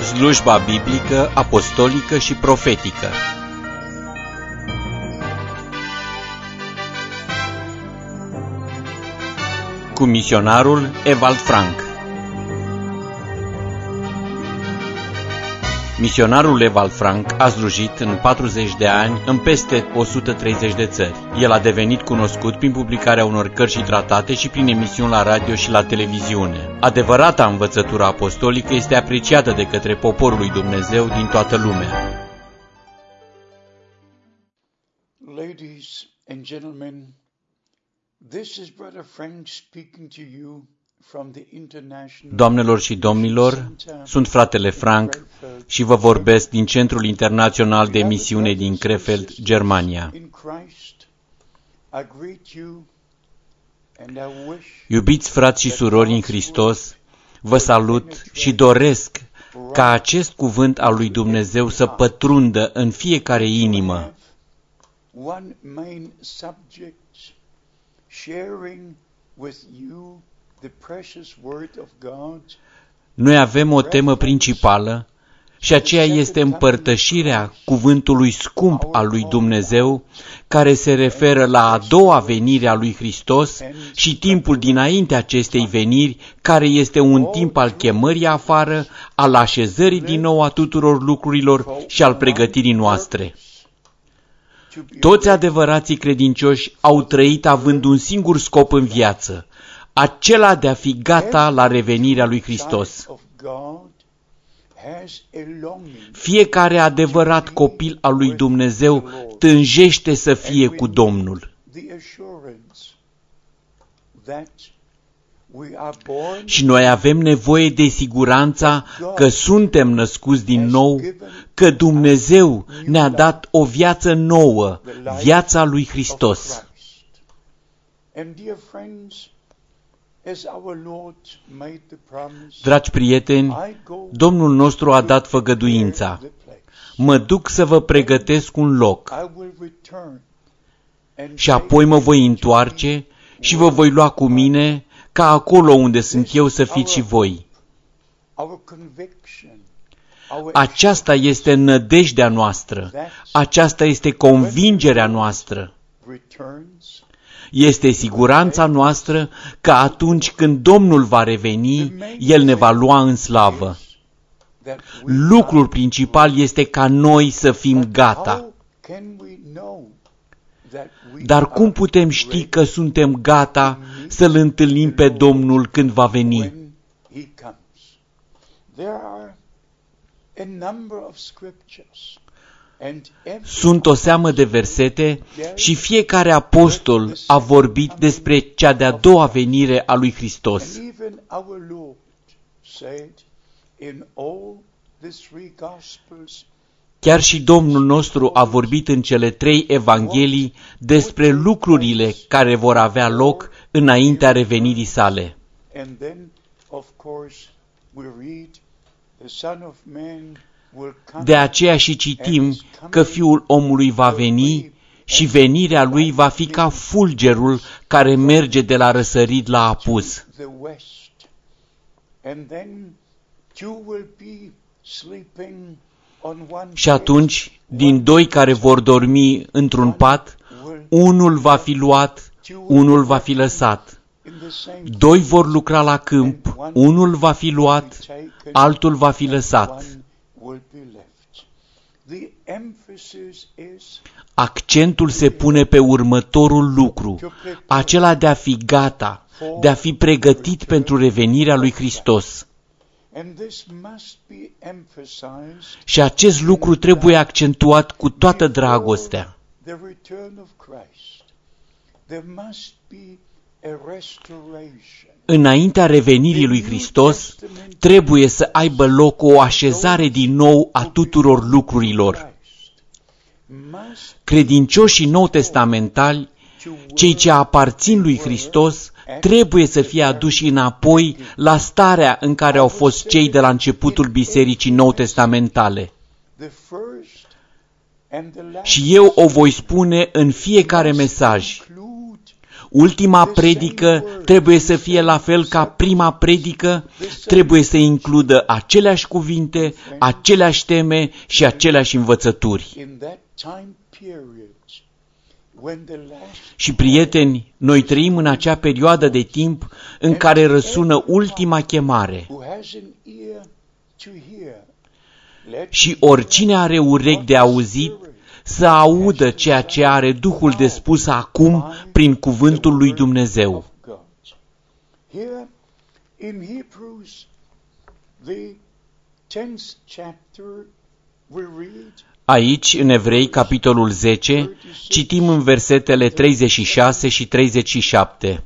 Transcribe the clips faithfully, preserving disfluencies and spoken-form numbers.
Slujba biblică, apostolică și profetică. Cu misionarul Ewald Frank. Misionarul Ewald Frank a slujit în patruzeci de ani în peste o sută treizeci de țări. El a devenit cunoscut prin publicarea unor cărți și tratate și prin emisiuni la radio și la televiziune. Adevărata învățătură apostolică este apreciată de către poporul lui Dumnezeu din toată lumea. Ladies and gentlemen, this is Brother Frank speaking to you. Doamnelor și domnilor, sunt fratele Frank și vă vorbesc din Centrul Internațional de Misiune din Krefeld, Germania. Iubiți frați și surori în Hristos, vă salut și doresc ca acest cuvânt al lui Dumnezeu să pătrundă în fiecare inimă. Noi avem o temă principală și aceea este împărtășirea cuvântului scump al lui Dumnezeu, care se referă la a doua venire a lui Hristos și timpul dinainte acestei veniri, care este un timp al chemării afară, al așezării din nou a tuturor lucrurilor și al pregătirii noastre. Toți adevărații credincioși au trăit având un singur scop în viață, acela de a fi gata la revenirea lui Hristos. Fiecare adevărat copil al lui Dumnezeu tânjește să fie cu Domnul. Și noi avem nevoie de siguranța că suntem născuți din nou, că Dumnezeu ne-a dat o viață nouă, viața lui Hristos. Dragi prieteni, Domnul nostru a dat făgăduința. Mă duc să vă pregătesc un loc și apoi mă voi întoarce și vă voi lua cu mine ca acolo unde sunt eu să fiți și voi. Aceasta este nădejdea noastră, aceasta este convingerea noastră. Este siguranța noastră că atunci când Domnul va reveni, El ne va lua în slavă. Lucrul principal este ca noi să fim gata. Dar cum putem ști că suntem gata să-L întâlnim pe Domnul când va veni? Sunt o seamă de versete și fiecare apostol a vorbit despre cea de-a doua venire a lui Hristos. Chiar și Domnul nostru a vorbit în cele trei evanghelii despre lucrurile care vor avea loc înaintea revenirii sale. De aceea și citim că Fiul omului va veni și venirea lui va fi ca fulgerul care merge de la răsărit la apus. Și atunci, din doi care vor dormi într-un pat, unul va fi luat, unul va fi lăsat. Doi vor lucra la câmp, unul va fi luat, altul va fi lăsat. Accentul se pune pe următorul lucru, acela de a fi gata, de a fi pregătit pentru revenirea lui Hristos. Și acest lucru trebuie accentuat cu toată dragostea. Înaintea revenirii lui Hristos, trebuie să aibă loc o așezare din nou a tuturor lucrurilor. Credincioșii nou-testamentali, cei ce aparțin lui Hristos, trebuie să fie aduși înapoi la starea în care au fost cei de la începutul bisericii nou-testamentale. Și eu o voi spune în fiecare mesaj. Ultima predică trebuie să fie la fel ca prima predică, trebuie să includă aceleași cuvinte, aceleași teme și aceleași învățături. Și, prieteni, noi trăim în acea perioadă de timp în care răsună ultima chemare. Și oricine are urechi de auzit, să audă ceea ce are Duhul de spus acum prin cuvântul lui Dumnezeu. Aici, în Evrei, capitolul zece, citim în versetele treizeci și șase și treizeci și șapte.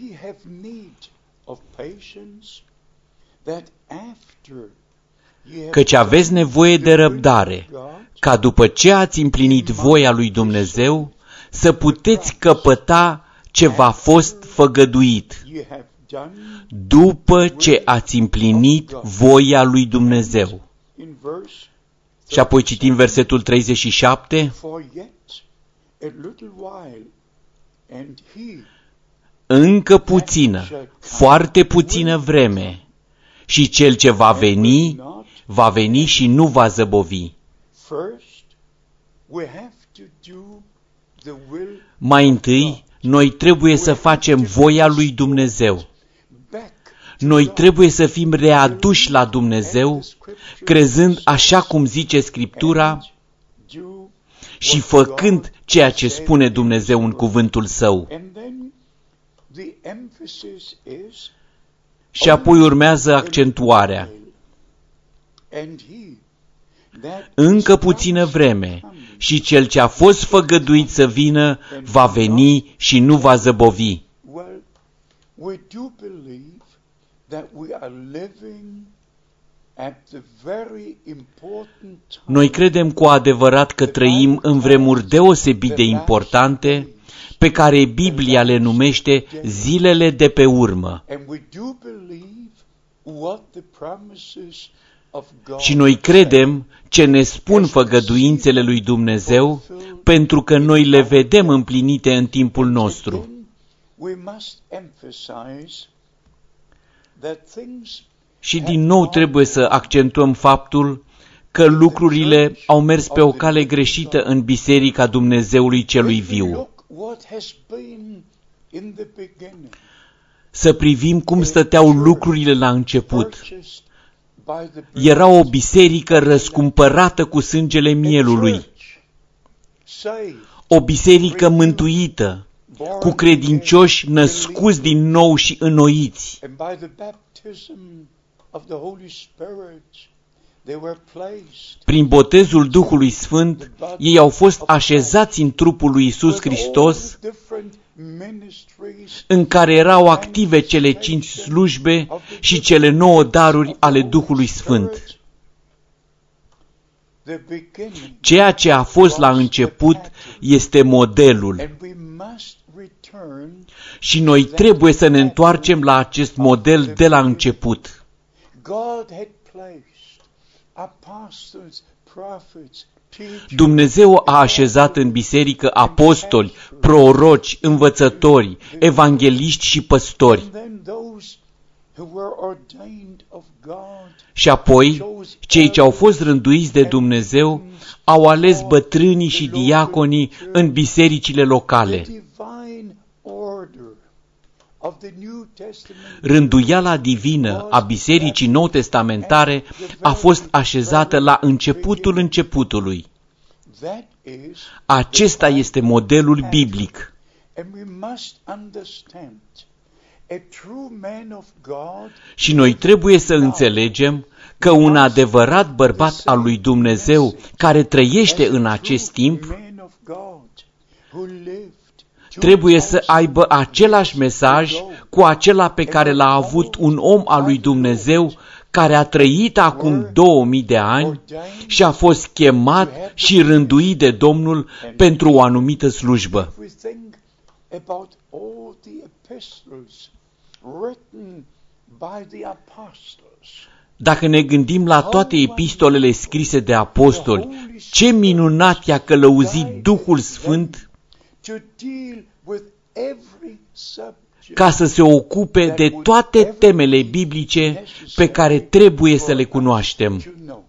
Căci aveți nevoie de răbdare, ca după ce ați împlinit voia lui Dumnezeu, să puteți căpăta ce v-a fost făgăduit, după ce ați împlinit voia lui Dumnezeu. Și apoi citim versetul treizeci și șapte. Încă puțină, foarte puțină vreme, și cel ce va veni, va veni și nu va zăbovi. Mai întâi, noi trebuie să facem voia lui Dumnezeu. Noi trebuie să fim readuși la Dumnezeu, crezând așa cum zice Scriptura și făcând ceea ce spune Dumnezeu în cuvântul Său. Și apoi urmează accentuarea. Încă puțină vreme și cel ce a fost făgăduit să vină va veni și nu va zăbovi. Noi credem cu adevărat că trăim în vremuri deosebit de importante, pe care Biblia le numește zilele de pe urmă. Și noi credem ce ne spun făgăduințele lui Dumnezeu, pentru că noi le vedem împlinite în timpul nostru. Și din nou trebuie să accentuăm faptul că lucrurile au mers pe o cale greșită în Biserica Dumnezeului Celui Viu. Să privim cum stăteau lucrurile la început. Era o biserică răscumpărată cu sângele mielului, o biserică mântuită, cu credincioși născuți din nou și înnoiți. Prin botezul Duhului Sfânt, ei au fost așezați în trupul lui Iisus Hristos, în care erau active cele cinci slujbe și cele nouă daruri ale Duhului Sfânt. Ceea ce a fost la început este modelul. Și noi trebuie să ne întoarcem la acest model de la început. Dumnezeu a așezat în biserică apostoli, proroci, învățători, evangeliști și păstori. Și apoi, cei ce au fost rânduiți de Dumnezeu au ales bătrânii și diaconii în bisericile locale. Rânduiala divină a Bisericii Nou-Testamentare a fost așezată la începutul începutului. Acesta este modelul biblic. Și noi trebuie să înțelegem că un adevărat bărbat al lui Dumnezeu care trăiește în acest timp trebuie să aibă același mesaj cu acela pe care l-a avut un om al lui Dumnezeu care a trăit acum două mii de ani și a fost chemat și rânduit de Domnul pentru o anumită slujbă. Dacă ne gândim la toate epistolele scrise de apostoli, ce minunat i-a călăuzit Duhul Sfânt ca să se ocupe de toate temele biblice pe care trebuie să le cunoaștem.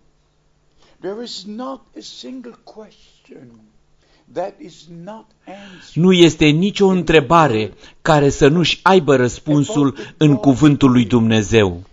Nu este nicio întrebare care să nu-și aibă răspunsul în cuvântul lui Dumnezeu.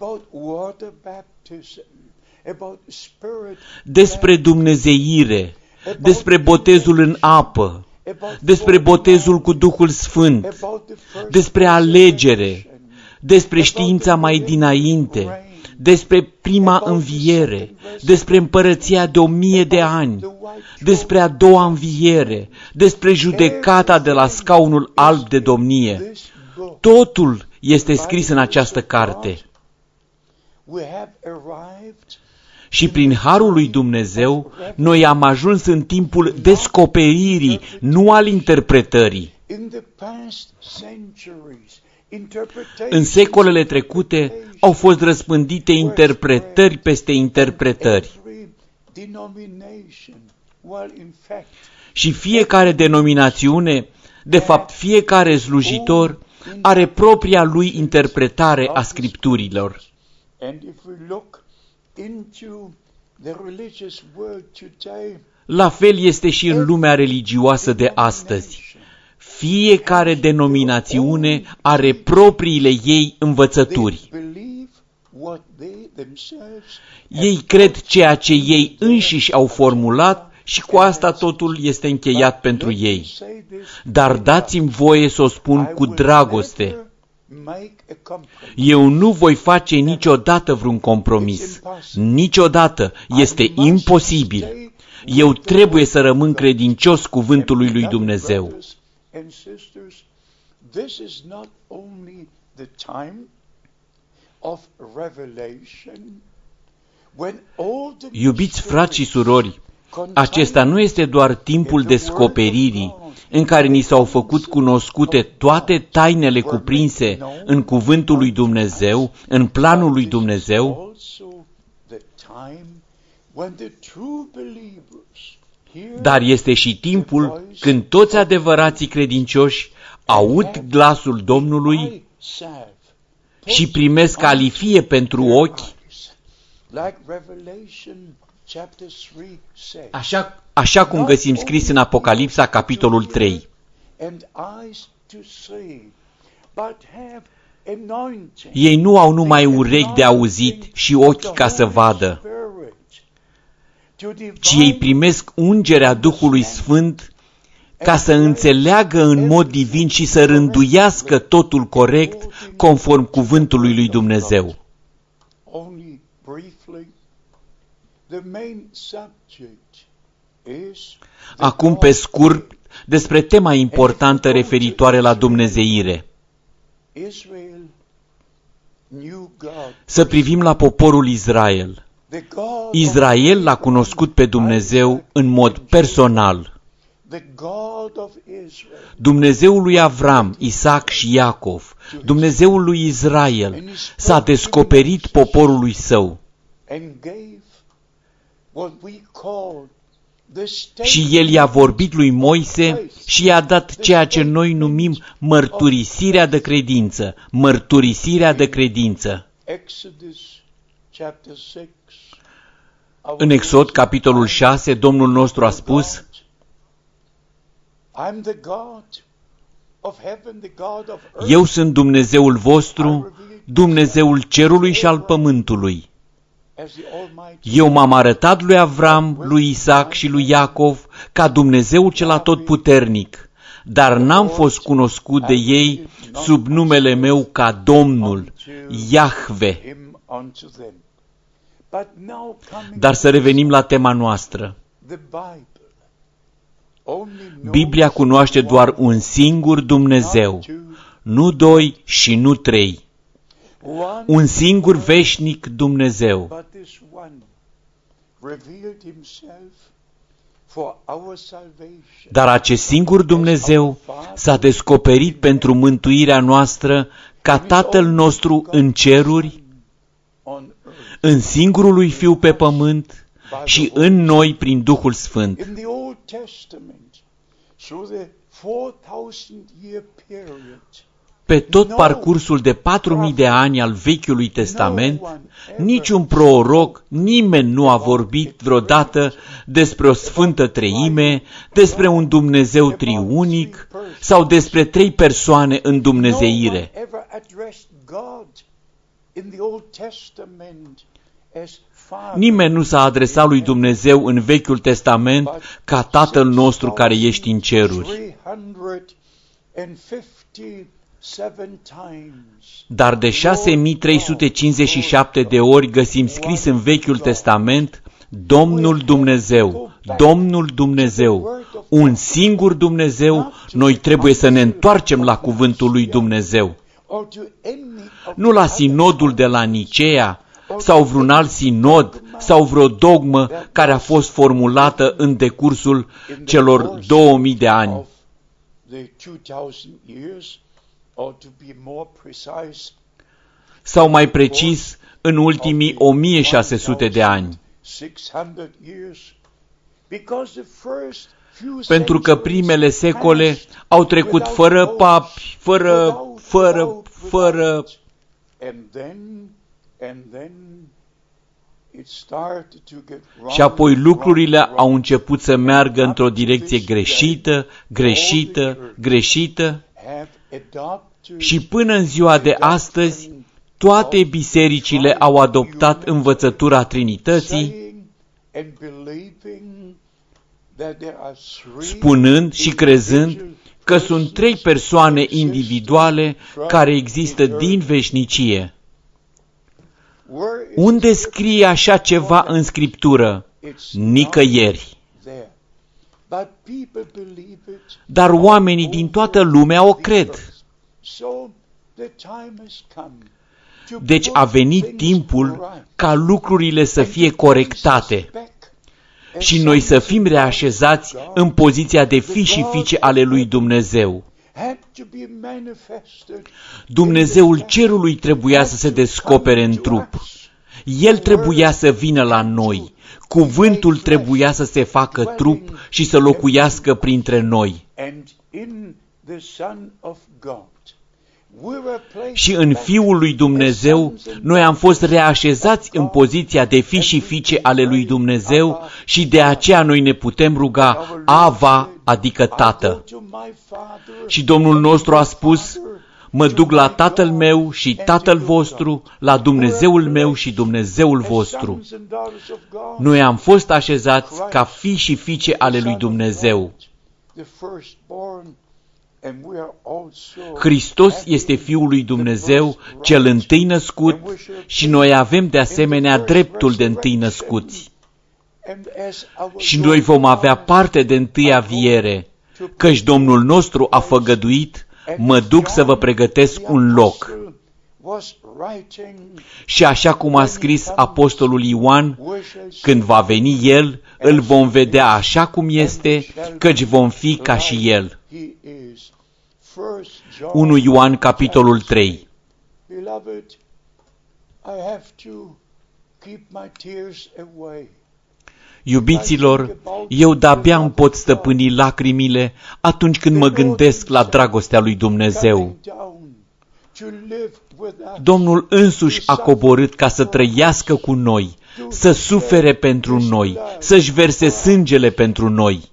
Despre dumnezeire, despre botezul în apă, despre botezul cu Duhul Sfânt, despre alegere, despre știința mai dinainte, despre prima înviere, despre împărăția de o mie de ani, despre a doua înviere, despre judecata de la scaunul alb de domnie. Totul este scris în această carte. Și prin harul lui Dumnezeu, noi am ajuns în timpul descoperirii, nu al interpretării. În secolele trecute au fost răspândite interpretări peste interpretări. Și fiecare denominațiune, de fapt fiecare slujitor, are propria lui interpretare a Scripturilor. La fel este și în lumea religioasă de astăzi. Fiecare denominațiune are propriile ei învățături. Ei cred ceea ce ei înșiși au formulat și cu asta totul este încheiat pentru ei. Dar dați-mi voie să o spun cu dragoste. Eu nu voi face niciodată vreun compromis. Niciodată. Este imposibil. Eu trebuie să rămân credincios cuvântului lui Dumnezeu. Iubiți frați și surori, acesta nu este doar timpul descoperirii, în care ni s-au făcut cunoscute toate tainele cuprinse în cuvântul lui Dumnezeu, în planul lui Dumnezeu, dar este și timpul când toți adevărații credincioși aud glasul Domnului și primesc alifie pentru ochi, așa, așa cum găsim scris în Apocalipsa, capitolul trei. Ei nu au numai urechi de auzit și ochi ca să vadă, ci ei primesc ungerea Duhului Sfânt ca să înțeleagă în mod divin și să rânduiască totul corect conform cuvântului lui Dumnezeu. Acum, pe scurt, despre tema importantă referitoare la dumnezeire. Să privim la poporul Israel. Israel l-a cunoscut pe Dumnezeu în mod personal. Dumnezeul lui Avram, Isaac și Iacov, Dumnezeul lui Israel, s-a descoperit poporului său. Și el i-a vorbit lui Moise și i-a dat ceea ce noi numim mărturisirea de credință, mărturisirea de credință. În Exod, capitolul șase, Domnul nostru a spus: Eu sunt Dumnezeul vostru, Dumnezeul cerului și al pământului. Eu m-am arătat lui Avram, lui Isaac și lui Iacov ca Dumnezeul cel atotputernic, dar n-am fost cunoscut de ei sub numele meu ca Domnul, Iahve. Dar să revenim la tema noastră. Biblia cunoaște doar un singur Dumnezeu, nu doi și nu trei. Un singur veșnic Dumnezeu. Dar acest singur Dumnezeu s-a descoperit pentru mântuirea noastră ca Tatăl nostru în ceruri, în singurul lui Fiu pe pământ și în noi prin Duhul Sfânt. Pe tot parcursul de patru mii de ani al Vechiului Testament, niciun proroc, nimeni nu a vorbit vreodată despre o Sfântă Treime, despre un Dumnezeu triunic sau despre trei persoane în dumnezeire. Nimeni nu s-a adresat lui Dumnezeu în Vechiul Testament ca Tatăl nostru care ești în ceruri. Dar de șase mii trei sute cincizeci și șapte de ori găsim scris în Vechiul Testament Domnul Dumnezeu, Domnul Dumnezeu, un singur Dumnezeu. Noi trebuie să ne întoarcem la cuvântul lui Dumnezeu. Nu la sinodul de la Nicea sau vreun alt sinod sau vreo dogmă care a fost formulată în decursul celor două mii de ani. Sau mai precis, în ultimii o mie șase sute de ani. Pentru că primele secole au trecut fără papi, fără, fără, fără. Și apoi lucrurile au început să meargă într-o direcție greșită, greșită, greșită. Și până în ziua de astăzi, toate bisericile au adoptat învățătura Trinității, spunând și crezând că sunt trei persoane individuale care există din veșnicie. Unde scrie așa ceva în Scriptură? Nicăieri. Dar oamenii din toată lumea o cred. Deci a venit timpul ca lucrurile să fie corectate și noi să fim reașezați în poziția de fi și fiice ale lui Dumnezeu. Dumnezeul cerului trebuia să se descopere în trup. El trebuia să vină la noi. Cuvântul trebuia să se facă trup și să locuiască printre noi. Și în Fiul lui Dumnezeu, noi am fost reașezați în poziția de fi și fiice ale lui Dumnezeu și de aceea noi ne putem ruga Ava, adică Tată. Și Domnul nostru a spus, mă duc la Tatăl meu și Tatăl vostru, la Dumnezeul meu și Dumnezeul vostru. Noi am fost așezați ca fii și fiice ale lui Dumnezeu. Hristos este Fiul lui Dumnezeu, cel întâi născut, și noi avem de asemenea dreptul de întâi născuți. Și noi vom avea parte de întâia viere, căci Domnul nostru a făgăduit, mă duc să vă pregătesc un loc. Și așa cum a scris apostolul Ioan, când va veni El, îl vom vedea așa cum este, căci vom fi ca și El. unu Ioan, capitolul trei. Iubiților, eu de-abia îmi pot stăpâni lacrimile atunci când mă gândesc la dragostea lui Dumnezeu. Domnul însuși a coborât ca să trăiască cu noi, să sufere pentru noi, să-și verse sângele pentru noi.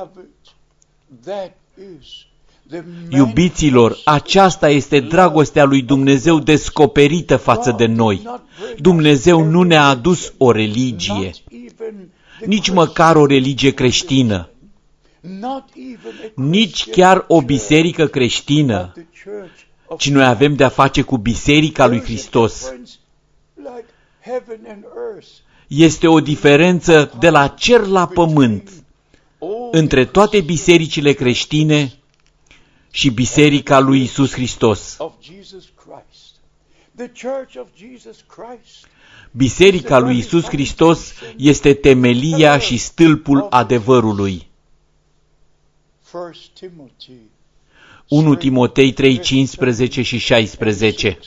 Iubiților, aceasta este dragostea lui Dumnezeu descoperită față de noi. Dumnezeu nu ne-a adus o religie, nici măcar o religie creștină, nici chiar o biserică creștină, ci noi avem de-a face cu Biserica lui Hristos. Este o diferență de la cer la pământ între toate bisericile creștine și Biserica lui Iisus Hristos. Biserica lui Iisus Hristos este temelia și stâlpul adevărului. unu Timotei trei, cincisprezece și șaisprezece.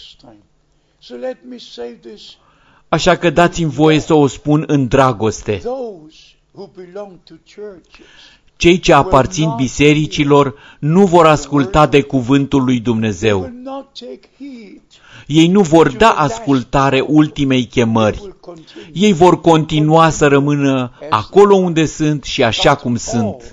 Așa că dați-mi voie să o spun în dragoste. Cei ce aparțin bisericilor nu vor asculta de cuvântul lui Dumnezeu. Ei nu vor da ascultare ultimei chemări. Ei vor continua să rămână acolo unde sunt și așa cum sunt.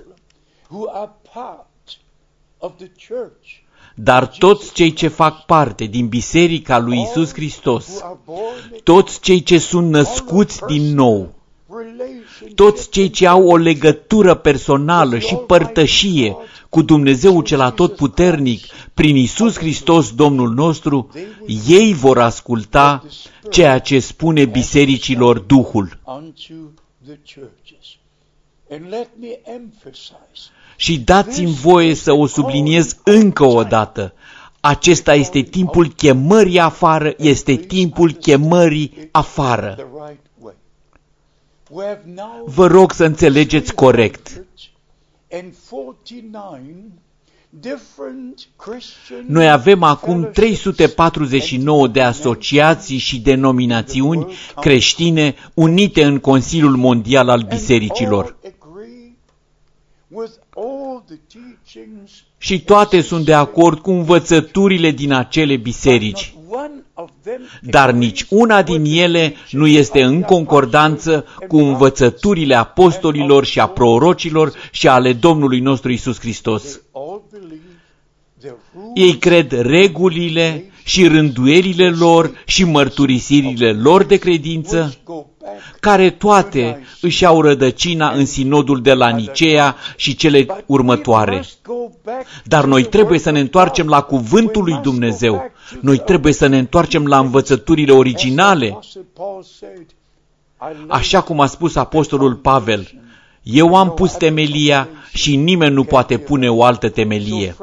Dar toți cei ce fac parte din Biserica lui Iisus Hristos, toți cei ce sunt născuți din nou, toți cei ce au o legătură personală și părtășie cu Dumnezeu cel Atotputernic prin Iisus Hristos Domnul nostru, ei vor asculta ceea ce spune bisericilor Duhul. Și dați-mi voie să o subliniez încă o dată. Acesta este timpul chemării afară, este timpul chemării afară. Vă rog să înțelegeți corect. Noi avem acum trei sute patruzeci și nouă de asociații și denominațiuni creștine unite în Consiliul Mondial al Bisericilor. Și toate sunt de acord cu învățăturile din acele biserici. Dar nici una din ele nu este în concordanță cu învățăturile apostolilor și a prorocilor și ale Domnului nostru Iisus Hristos. Ei cred regulile și rânduielile lor și mărturisirile lor de credință, care toate își au rădăcina în sinodul de la Nicea și cele următoare. Dar noi trebuie să ne întoarcem la cuvântul lui Dumnezeu. Noi trebuie să ne întoarcem la învățăturile originale. Așa cum a spus apostolul Pavel, eu am pus temelia și nimeni nu poate pune o altă temelie.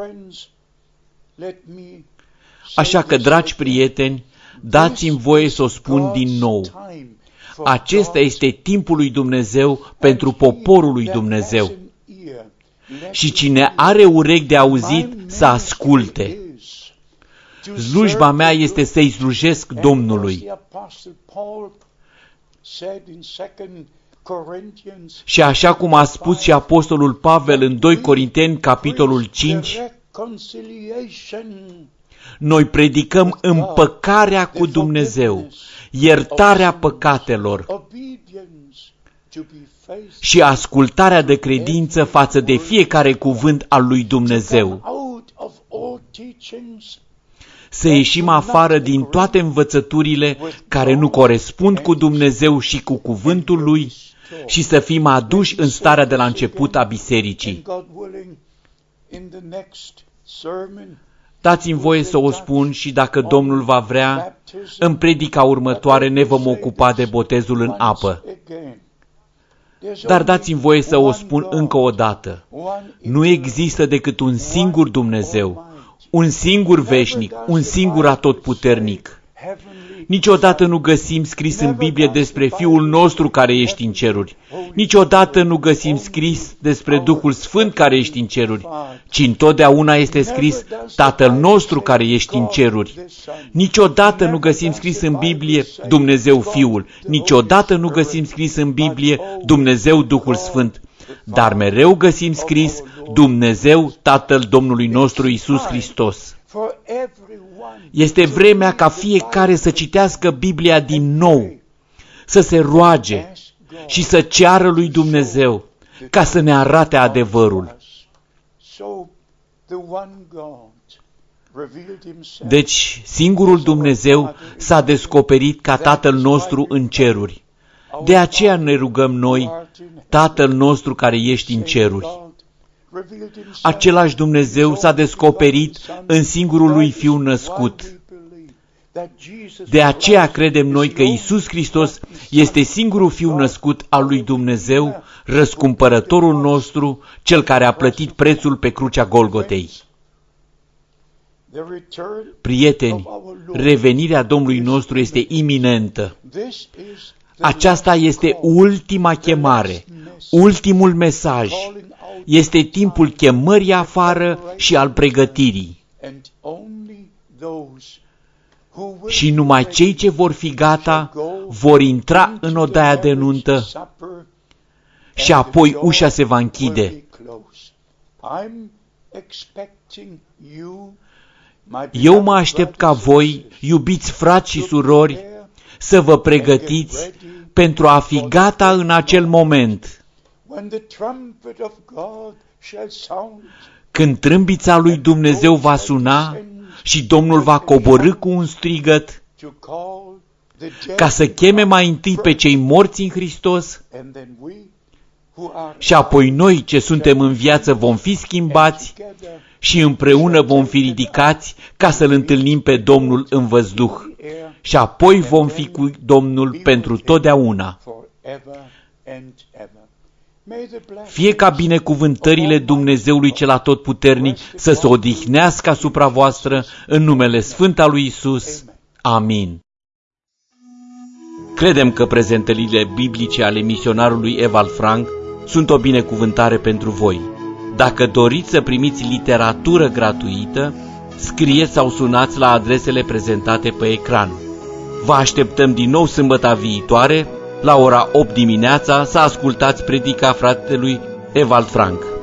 Așa că, dragi prieteni, dați-mi voie să o spun din nou. Acesta este timpul lui Dumnezeu pentru poporul lui Dumnezeu. Și cine are urechi de auzit, să asculte. Slujba mea este să-i slujesc Domnului. Și așa cum a spus și apostolul Pavel în doi Corinteni, capitolul cinci, noi predicăm împăcarea cu Dumnezeu, iertarea păcatelor și ascultarea de credință față de fiecare cuvânt al lui Dumnezeu. Să ieșim afară din toate învățăturile care nu corespund cu Dumnezeu și cu cuvântul Lui și să fim aduși în starea de la început a bisericii. Dați-mi voie să o spun și dacă Domnul va vrea, în predica următoare ne vom ocupa de botezul în apă. Dar dați-mi voie să o spun încă o dată. Nu există decât un singur Dumnezeu, un singur veșnic, un singur atotputernic. Niciodată nu găsim scris în Biblie despre Fiul nostru care ești în ceruri. Niciodată nu găsim scris despre Duhul Sfânt care ești în ceruri, ci întotdeauna este scris Tatăl nostru care ești în ceruri. Niciodată nu găsim scris în Biblie Dumnezeu Fiul. Niciodată nu găsim scris în Biblie Dumnezeu Duhul Sfânt. Dar mereu găsim scris Dumnezeu Tatăl Domnului nostru Iisus Hristos. Este vremea ca fiecare să citească Biblia din nou, să se roage și să ceară lui Dumnezeu ca să ne arate adevărul. Deci, singurul Dumnezeu s-a descoperit ca Tatăl nostru în ceruri. De aceea ne rugăm noi, Tatăl nostru care ești în ceruri. Același Dumnezeu s-a descoperit în singurul lui Fiu născut. De aceea credem noi că Iisus Hristos este singurul Fiu născut al lui Dumnezeu, răscumpărătorul nostru, Cel care a plătit prețul pe crucea Golgotei. Prieteni, revenirea Domnului nostru este iminentă. Aceasta este ultima chemare, ultimul mesaj. Este timpul chemării afară și al pregătirii. Și numai cei ce vor fi gata vor intra în odaia de nuntă și apoi ușa se va închide. Eu mă aștept ca voi, iubiți frați și surori, să vă pregătiți pentru a fi gata în acel moment, când trâmbița lui Dumnezeu va suna și Domnul va coborî cu un strigăt, ca să cheme mai întâi pe cei morți în Hristos și apoi noi, ce suntem în viață, vom fi schimbați și împreună vom fi ridicați ca să-L întâlnim pe Domnul în văzduh și apoi vom fi cu Domnul pentru totdeauna. Fie ca binecuvântările Dumnezeului cel Atotputernic să se odihnească asupra voastră în numele Sfânt al lui Iisus. Amin. Credem că prezentările biblice ale misionarului Ewald Frank sunt o binecuvântare pentru voi. Dacă doriți să primiți literatură gratuită, scrieți sau sunați la adresele prezentate pe ecran. Vă așteptăm din nou sâmbăta viitoare, la ora opt dimineața, să ascultați predica fratelui Ewald Frank.